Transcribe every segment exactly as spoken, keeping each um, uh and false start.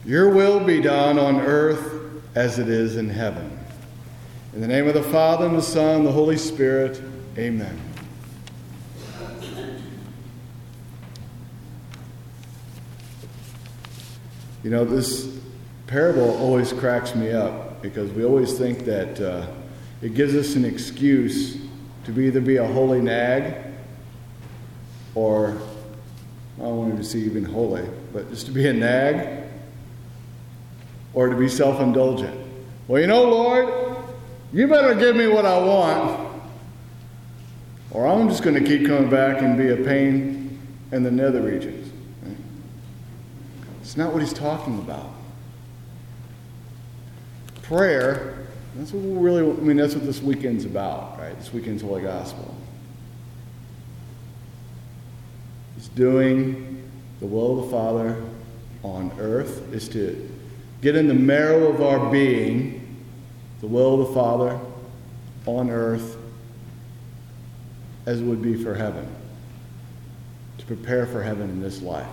Your will be done on earth as it is in heaven. In the name of the Father, and the Son, and the Holy Spirit, amen. You know, this parable always cracks me up because we always think that uh, it gives us an excuse to be either be a holy nag or, I don't want to see even holy, but just to be a nag or to be self-indulgent. Well, you know, Lord, you better give me what I want, or I'm just going to keep coming back and be a pain in the nether regions. Right? It's not what he's talking about. Prayer, that's what we really, I mean, that's what this weekend's about, right? This weekend's Holy Gospel. It's doing the will of the Father on earth, is to get in the marrow of our being the will of the Father on earth as it would be for heaven, to prepare for heaven in this life.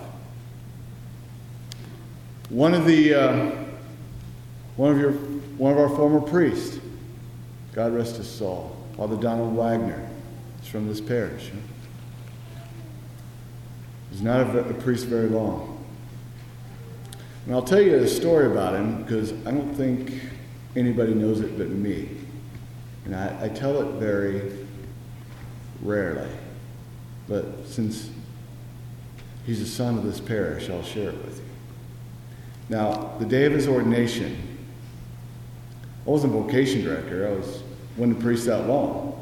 One of the uh, one of your one of our former priests, God rest his soul, Father Donald Wagner, is from this parish. He's not a, a priest very long. And I'll tell you a story about him because I don't think anybody knows it but me. And I, I tell it very rarely. But since he's a son of this parish, I'll share it with you. Now, the day of his ordination, I wasn't vocation director. I was one of the priests that long.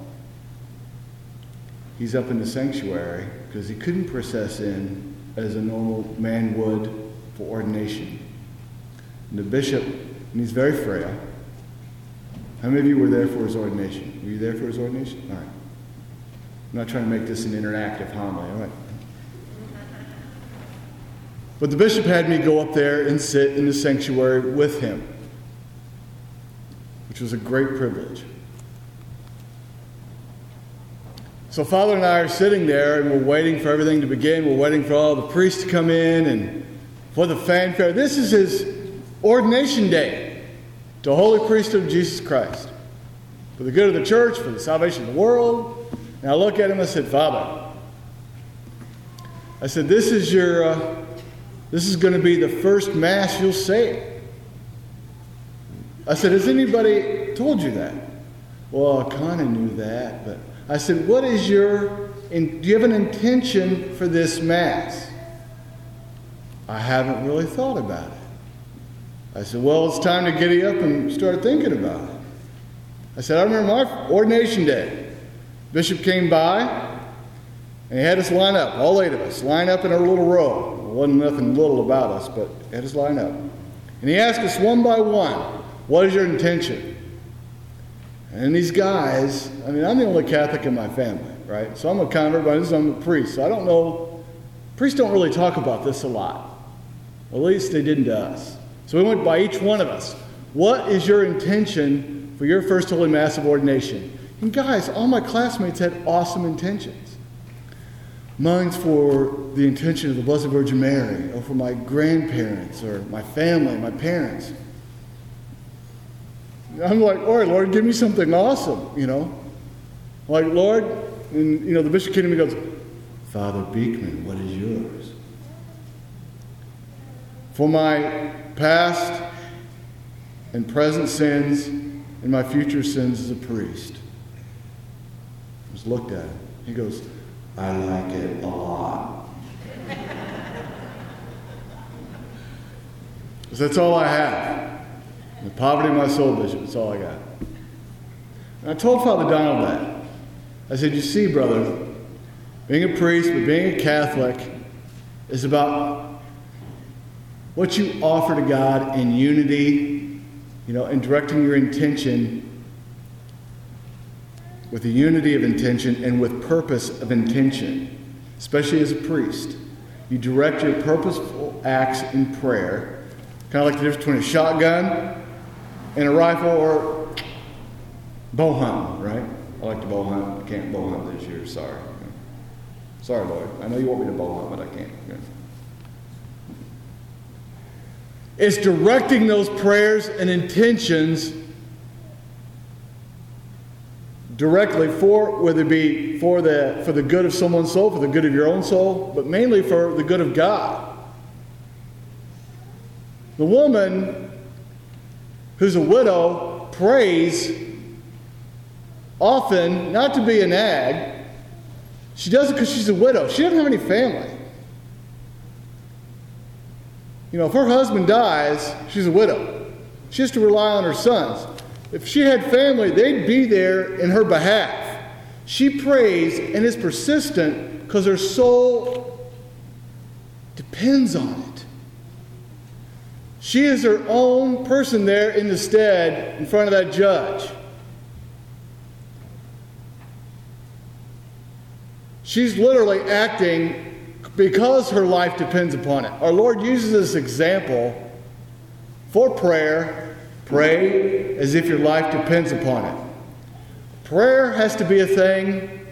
He's up in the sanctuary because he couldn't process in as a normal man would for ordination. And the bishop, and he's very frail. How many of you were there for his ordination? Were you there for his ordination? All right. I'm not trying to make this an interactive homily. All right. But the bishop had me go up there and sit in the sanctuary with him, which was a great privilege. So Father and I are sitting there and we're waiting for everything to begin. We're waiting for all the priests to come in and for the fanfare. This is his ordination day to Holy Priesthood of Jesus Christ. For the good of the church, for the salvation of the world. And I look at him and I said, Father, I said, this is your, uh, this is going to be the first Mass you'll say. I said, has anybody told you that? Well, I kind of knew that, but I said, what is your, in, do you have an intention for this Mass? I haven't really thought about it. I said, well, it's time to giddy up and start thinking about it. I said, I remember my ordination day. Bishop came by, and he had us line up, all eight of us, line up in a little row. There wasn't nothing little about us, but he had us line up. And he asked us one by one, what is your intention? And these guys, I mean, I'm the only Catholic in my family, right? So I'm a convert, but I'm a priest. So I don't know, priests don't really talk about this a lot. Well, at least they didn't to us. So we went by each one of us. What is your intention for your first Holy Mass of ordination? And guys, all my classmates had awesome intentions. Mine's for the intention of the Blessed Virgin Mary, or for my grandparents, or my family, my parents. I'm like, all right, Lord, give me something awesome, you know. Like, Lord, and, you know, the bishop came to me and goes, Father Beekman, what is yours? For my past and present sins and my future sins as a priest. I just looked at him. He goes, I like it a lot. Because that's all I have. The poverty of my soul, Bishop, that's all I got. And I told Father Donald that. I said, you see, brother, being a priest, but being a Catholic is about what you offer to God in unity, you know, and directing your intention with a unity of intention and with purpose of intention, especially as a priest. You direct your purposeful acts in prayer, kind of like the difference between a shotgun and a rifle or bow hunting, right? I like to bow hunt. I can't bow hunt this year, sorry. Sorry, Lord. I know you want me to bow hunt, but I can't. It's directing those prayers and intentions directly for, whether it be for the, for the good of someone's soul, for the good of your own soul, but mainly for the good of God. The woman who's a widow prays often not to be a nag. She does it because she's a widow. She doesn't have any family. You know, if her husband dies, she's a widow. She has to rely on her sons. If she had family, they'd be there in her behalf. She prays and is persistent because her soul depends on it. She is her own person there in the stead in front of that judge. She's literally acting because her life depends upon it. Our Lord uses this example for prayer. Pray as if your life depends upon it. Prayer has to be a thing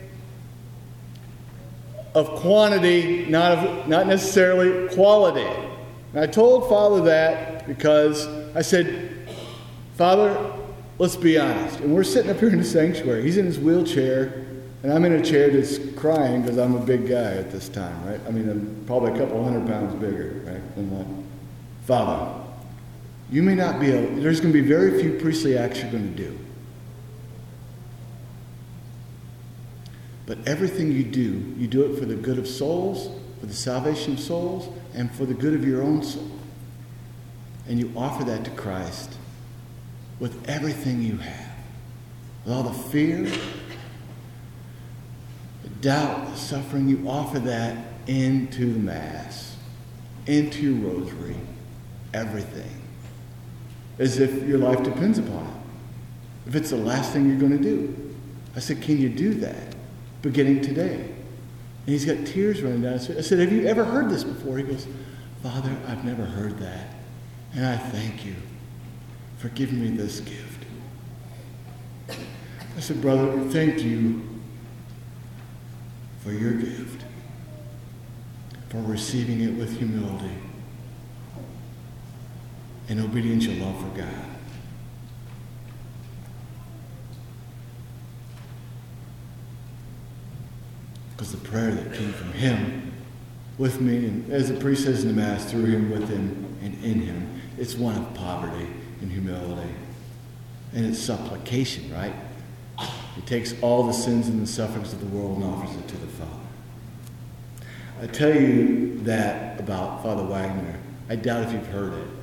of quantity, not of, not necessarily quality. And I told Father that because I said, Father, let's be honest. And we're sitting up here in the sanctuary. He's in his wheelchair, and I'm in a chair that's crying because I'm a big guy at this time, right? I mean, I'm probably a couple hundred pounds bigger, right? Than that. Father, you may not be a, there's going to be very few priestly acts you're going to do. But everything you do, you do it for the good of souls, for the salvation of souls, and for the good of your own soul. And you offer that to Christ with everything you have. With all the fear, the doubt, the suffering, you offer that into the Mass, into your rosary, everything. As if your life depends upon it. If it's the last thing you're going to do. I said, can you do that beginning today? And he's got tears running down his face. I said, have you ever heard this before? He goes, Father, I've never heard that. And I thank you for giving me this gift. I said, brother, thank you for your gift, for receiving it with humility and obedience and love for God. Because the prayer that came from him with me, and as the priest says in the Mass, through him, with him, and in him, it's one of poverty and humility. And it's supplication, right? He takes all the sins and the sufferings of the world and offers it to the Father. I tell you that about Father Wagner. I doubt if you've heard it.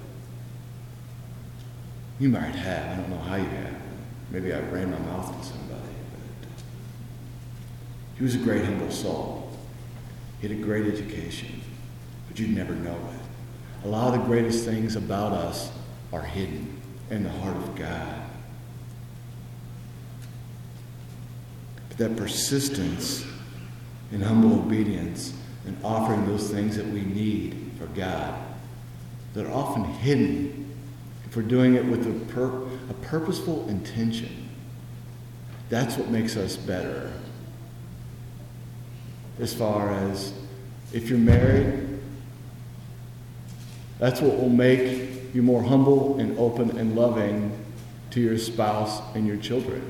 You might have. I don't know how you have. Maybe I ran my mouth on somebody. But he was a great humble soul. He had a great education. But you'd never know it. A lot of the greatest things about us are hidden in the heart of God. But that persistence in humble obedience and offering those things that we need for God that are often hidden if we're doing it with a, pur- a purposeful intention. That's what makes us better. As far as if you're married, that's what will make you more humble and open and loving to your spouse and your children.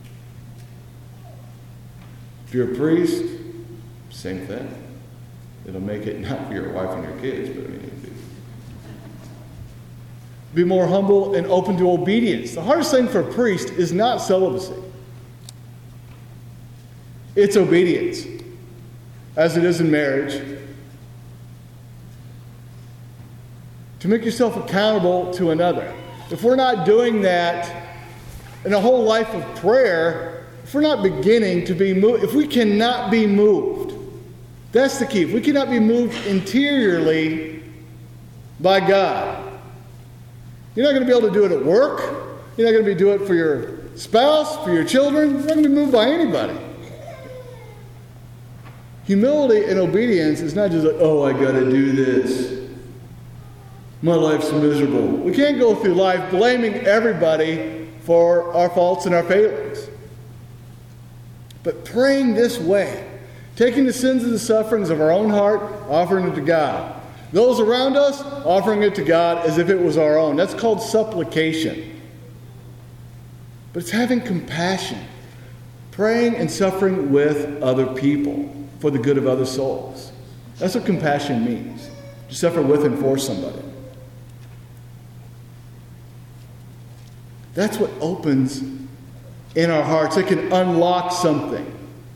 If you're a priest, same thing. It'll make it not for your wife and your kids, but I mean, it'll be Be more humble and open to obedience. The hardest thing for a priest is not celibacy. It's obedience, as it is in marriage. To make yourself accountable to another. If we're not doing that in a whole life of prayer, if we're not beginning to be moved, if we cannot be moved, that's the key. If we cannot be moved interiorly by God, you're not going to be able to do it at work. You're not going to be doing it for your spouse, for your children. You're not going to be moved by anybody. Humility and obedience is not just like, oh, I got to do this. My life's miserable. We can't go through life blaming everybody for our faults and our failings. But praying this way, taking the sins and the sufferings of our own heart, offering it to God. Those around us, offering it to God as if it was our own. That's called supplication. But it's having compassion, praying and suffering with other people for the good of other souls. That's what compassion means. To suffer with and for somebody. That's what opens in our hearts. It can unlock something.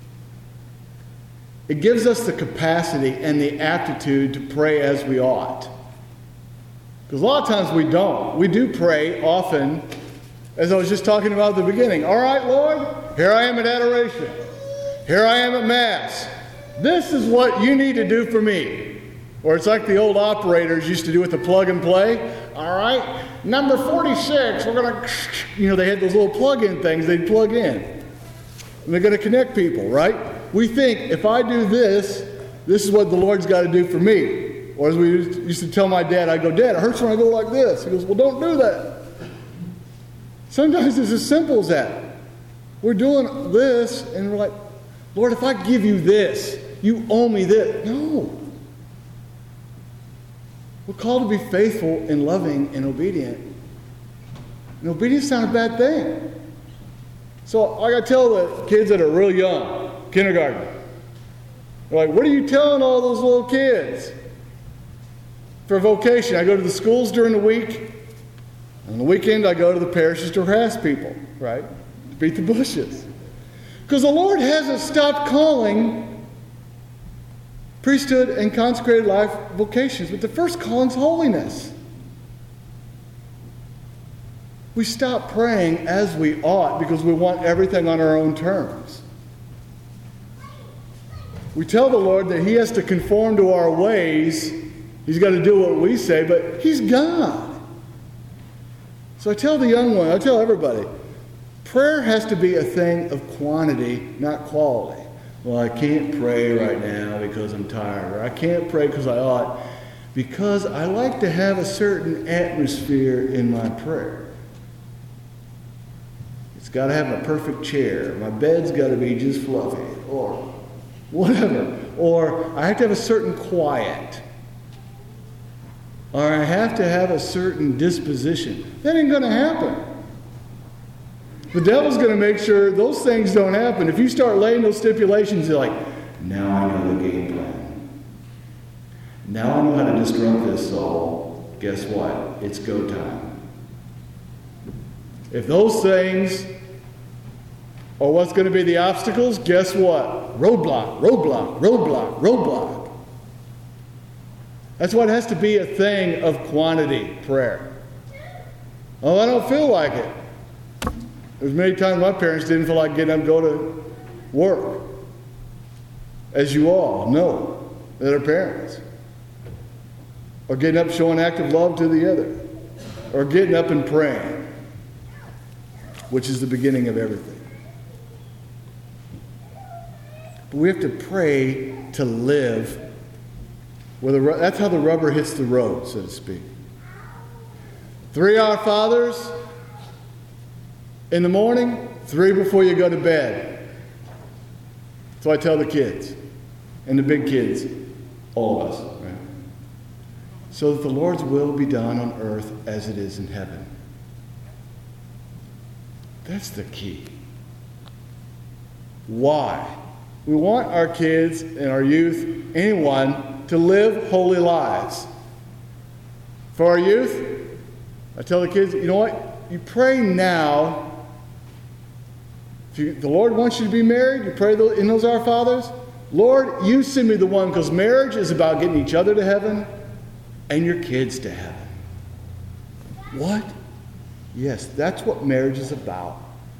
It gives us the capacity and the aptitude to pray as we ought. Because a lot of times we don't. We do pray often, as I was just talking about at the beginning. All right, Lord, here I am at adoration. Here I am at Mass. This is what you need to do for me. Or it's like the old operators used to do with the plug and play. All right, number forty-six, we're going to, you know, they had those little plug-in things they'd plug in. And they're going to connect people, right? We think, if I do this, this is what the Lord's got to do for me. Or as we used to tell my dad, I go, Dad, it hurts when I go like this. He goes, well, don't do that. Sometimes it's as simple as that. We're doing this, and we're like, Lord, if I give you this, you owe me this. No. We're called to be faithful and loving and obedient. And obedience is not a bad thing. So I got to tell the kids that are real young, kindergarten, they're like, what are you telling all those little kids? For vocation, I go to the schools during the week. On the weekend, I go to the parishes to harass people, right? To beat the bushes. Because the Lord hasn't stopped calling priesthood and consecrated life vocations, but the first calling's holiness. We stop praying as we ought because we want everything on our own terms. We tell the Lord that He has to conform to our ways. He's got to do what we say, but He's God. So I tell the young one, I tell everybody, prayer has to be a thing of quantity, not quality. Well, I can't pray right now because I'm tired. Or I can't pray because I ought. Because I like to have a certain atmosphere in my prayer. It's got to have a perfect chair. My bed's got to be just fluffy. Or whatever. Or I have to have a certain quiet. Or I have to have a certain disposition. That ain't going to happen. The devil's going to make sure those things don't happen. If you start laying those stipulations, you're like, now I know the game plan. Now I know how to disrupt this soul. Guess what? It's go time. If those things are what's going to be the obstacles, guess what? Roadblock, roadblock, roadblock, roadblock. That's why it has to be a thing of quantity, prayer. Oh, I don't feel like it. There's many times my parents didn't feel like getting up and go to work. As you all know, that are parents. Or getting up showing active love to the other. Or getting up and praying. Which is the beginning of everything. But we have to pray to live. Where the, that's how the rubber hits the road, so to speak. Three Our Fathers in the morning, three before you go to bed. So I tell the kids, and the big kids, all of us, right? So that the Lord's will be done on earth as it is in heaven. That's the key. Why? We want our kids and our youth, anyone, to live holy lives. For our youth, I tell the kids, you know what? You pray now. If you, the Lord wants you to be married, you pray in those Our Fathers. Lord, you send me the one, because marriage is about getting each other to heaven and your kids to heaven. What? Yes, that's what marriage is about.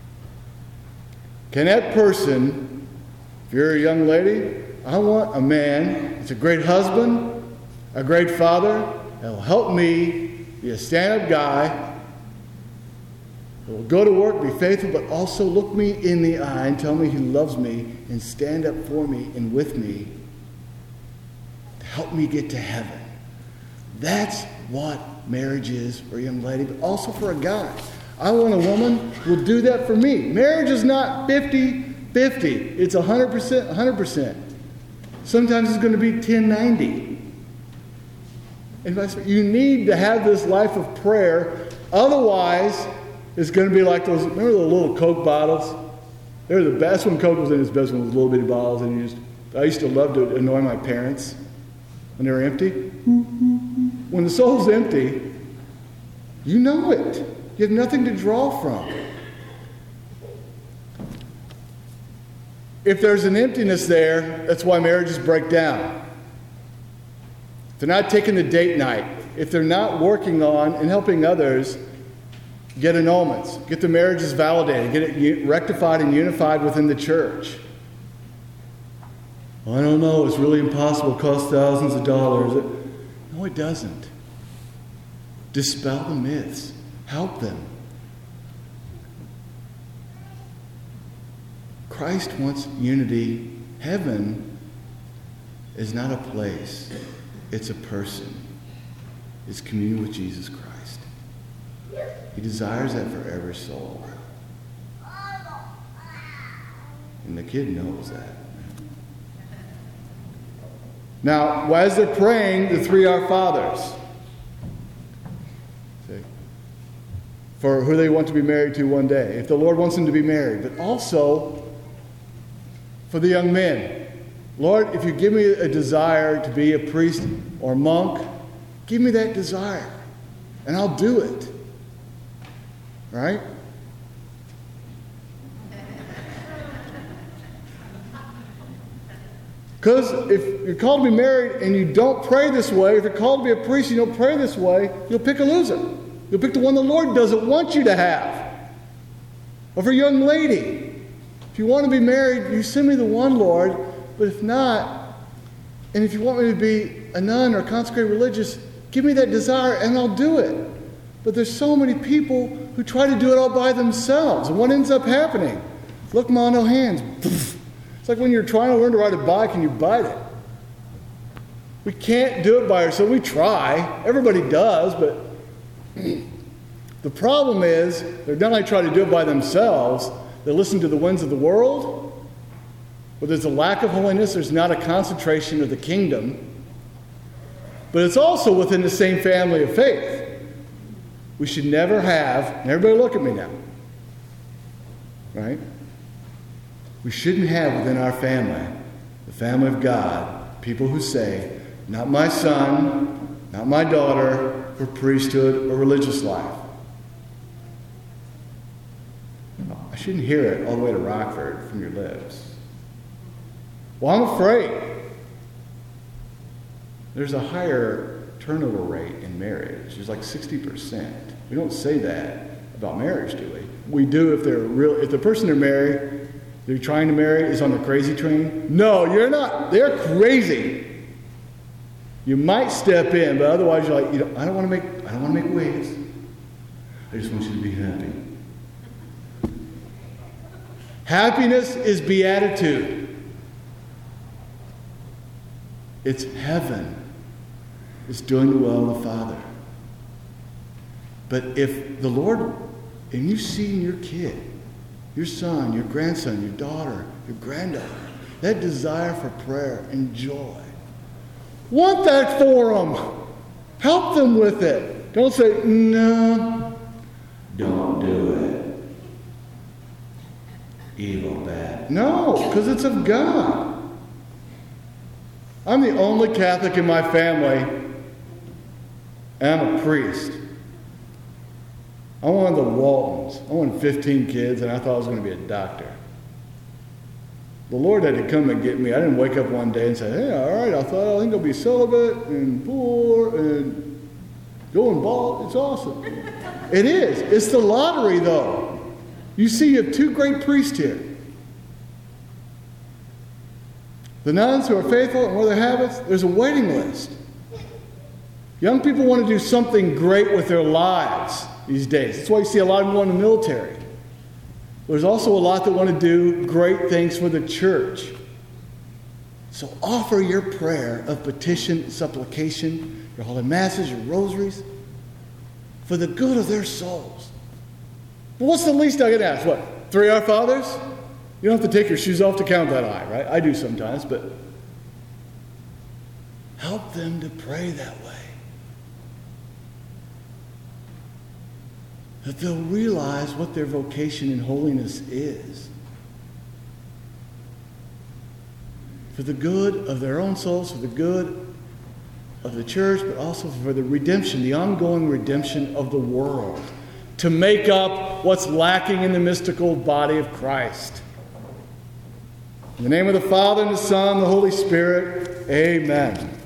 Can that person, if you're a young lady, I want a man that's a great husband, a great father, that will help me be a stand-up guy, that will go to work, be faithful, but also look me in the eye and tell me he loves me and stand up for me and with me to help me get to heaven. That's what marriage is for a young lady, but also for a guy. I want a woman who will do that for me. Marriage is not fifty fifty. It's one hundred percent, one hundred percent. Sometimes it's going to be ten ninety. And vice versa. You need to have this life of prayer. Otherwise, it's going to be like those, remember the little Coke bottles? They were the best when Coke was in its best one, was little bitty bottles. And you just, I used to love to annoy my parents when they were empty. When the soul's empty, you know it. You have nothing to draw from. If there's an emptiness there, that's why marriages break down. If they're not taking the date night, if they're not working on and helping others get annulments, get the marriages validated, get it rectified and unified within the church. Well, I don't know, it's really impossible, it costs thousands of dollars. No, it doesn't. Dispel the myths. Help them. Christ wants unity. Heaven is not a place. It's a person. It's communion with Jesus Christ. He desires that for every soul. And the kid knows that. Now, as they're praying the three Our Fathers, for who they want to be married to one day, if the Lord wants them to be married, but also for the young men. Lord, if you give me a desire to be a priest or monk, give me that desire, and I'll do it. Right? Because if you're called to be married and you don't pray this way, if you're called to be a priest and you don't pray this way, you'll pick a loser. You'll pick the one the Lord doesn't want you to have. Or for a young lady, if you want to be married, you send me the one, Lord. But if not, and if you want me to be a nun or consecrated religious, give me that desire and I'll do it. But there's so many people who try to do it all by themselves. And what ends up happening? Look, ma, no hands. It's like when you're trying to learn to ride a bike and you bite it. We can't do it by ourselves. We try. Everybody does, but the problem is they're not only trying to do it by themselves, they listen to the winds of the world. Where there's a lack of holiness, there's not a concentration of the kingdom. But it's also within the same family of faith. We should never have, and everybody look at me now, right? We shouldn't have within our family, the family of God, people who say, not my son, not my daughter, for priesthood or religious life. I shouldn't hear it all the way to Rockford from your lips. Well, I'm afraid. There's a higher turnover rate in marriage. There's like sixty percent. We don't say that about marriage, do we? We do if they're real. If the person they're married, they're trying to marry, is on the crazy train. No, you're not. They're crazy. You might step in, but otherwise you're like, you know, I don't want to make. I don't want to make waves. I just want you to be happy. Happiness is beatitude. It's heaven. It's doing the will of the Father. But if the Lord, and you see in your kid, your son, your grandson, your daughter, your granddaughter, that desire for prayer and joy, want that for them. Help them with it. Don't say, no, don't do it. Evil, bad. No, because it's of God. I'm the only Catholic in my family, and I'm a priest. I'm one of the Waltons. I wanted fifteen kids, and I thought I was going to be a doctor. The Lord had to come and get me. I didn't wake up one day and say, hey, all right, I thought I think I'll be celibate and poor and going bald. It's awesome. It is. It's the lottery, though. You see, you have two great priests here. The nuns who are faithful and what are their habits, there's a waiting list. Young people want to do something great with their lives these days. That's why you see a lot of them going to the military. There's also a lot that want to do great things for the church. So offer your prayer of petition, supplication, your holy masses, your rosaries, for the good of their souls. But what's the least I can ask? What? Three Our Fathers? You don't have to take your shoes off to count that high, right? I do sometimes, but help them to pray that way. that they'll realize what their vocation in holiness is. For the good of their own souls, for the good of the church, but also for the redemption, the ongoing redemption of the world, to make up what's lacking in the mystical body of Christ. In the name of the Father, and the Son, and the Holy Spirit, amen.